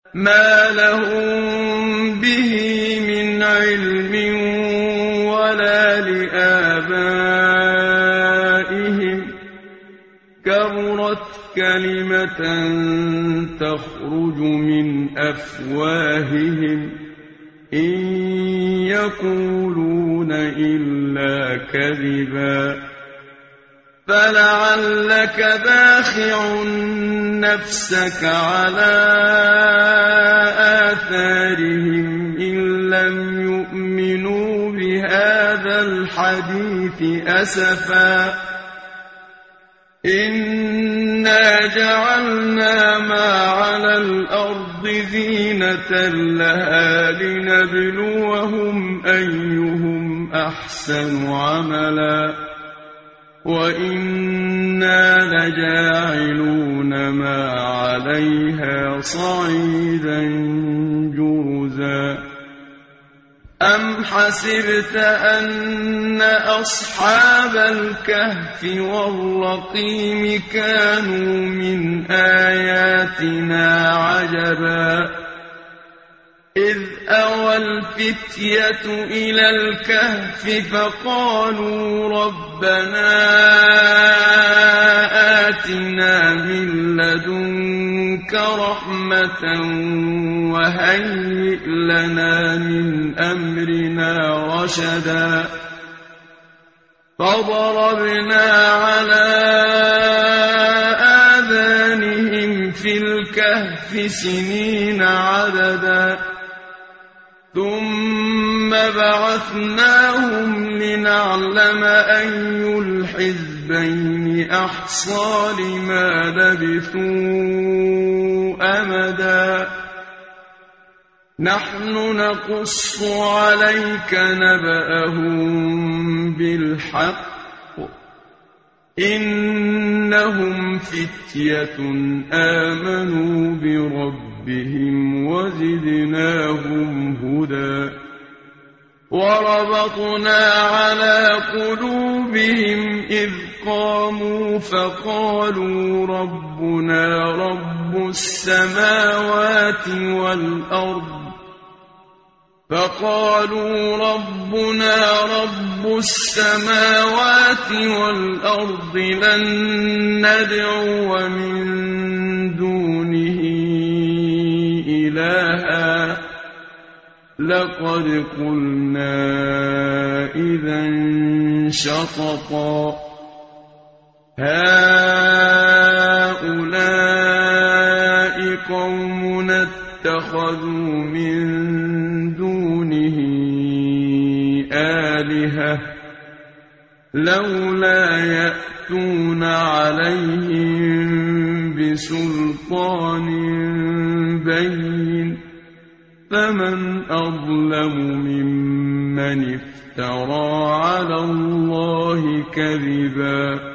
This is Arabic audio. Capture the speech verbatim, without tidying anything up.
مَا لَهُم بِهِ مِنْ عِلْمٍ وَلَا لِآبَائِهِمْ ۚ كَبُرَتْ كَلِمَةً تَخْرُجُ مِنْ أَفْوَاهِهِمْ ۚ إِن يَقُولُونَ إِلَّا كَذِبًا. فَلَعَلَّكَ بَاخِعٌ نَّفْسَكَ عَلَىٰ آثَارِهِمْ إِن لَّمْ يُؤْمِنُوا بِهَٰذَا الْحَدِيثِ أَسَفًا. إِنَّا جَعَلْنَا مَا عَلَى الْأَرْضِ زِينَةً لَّهَا لِنَبْلُوَهُمْ أَيُّهُمْ أَحْسَنُ عَمَلًا وَإِنَّا لَجَاعِلُونَ مَا عَلَيْهَا صَعِيدًا جُرُزًا. أَمْ حَسِبْتَ أَنَّ أَصْحَابَ الْكَهْفِ وَالرَّقِيمِ كَانُوا مِنْ آيَاتِنَا عَجَبًا إِذْ أَوَى الْفِتْيَةُ إِلَى الْكَهْفِ فَقَالُوا رَبَّنَا آتِنَا مِن لَّدُنكَ رَحْمَةً وَهَيِّئْ لَنَا مِنْ أَمْرِنَا رَشَدًا. فَضَرَبْنَا عَلَىٰ آذَانِهِمْ فِي الْكَهْفِ سِنِينَ عَدَدًا ثُمَّ بَعَثْنَاهُمْ لِنَعْلَمَ أَيُّ الْحِزْبَيْنِ أَحْصَىٰ لِمَا لَبِثُوا أَمَدًا. نَّحْنُ نَقُصُّ عَلَيْكَ نَبَأَهُم بِالْحَقِّ ۚ إِنَّهُمْ فِتْيَةٌ آمَنُوا بِرَبِّهِمْ وَزِدْنَاهُمْ هُدًى. وَرَبَطْنَا عَلَىٰ قُلُوبِهِمْ إِذْ قَامُوا فَقَالُوا رَبُّنَا رَبُّ السَّمَاوَاتِ وَالْأَرْضِ فَقَالُوا رَبُّنَا رَبُّ السَّمَاوَاتِ وَالْأَرْضِ لَن نَّدْعُوَ مِن دُونِهِ إِلَٰهًا لَّقَدْ قُلْنَا إِذًا شَطَطًا. هَٰؤُلَاءِ قَوْمُنَا اتَّخَذُوا مِن دُونِهِ آلِهَةً لَّوْلَا يَأْتُونَ عَلَيْهِم بِسُلْطَانٍ بَيِّنٍ. فَمَنْ أَظْلَمُ مِمَّنِ افْتَرَىٰ عَلَى اللَّهِ كَذِبًا.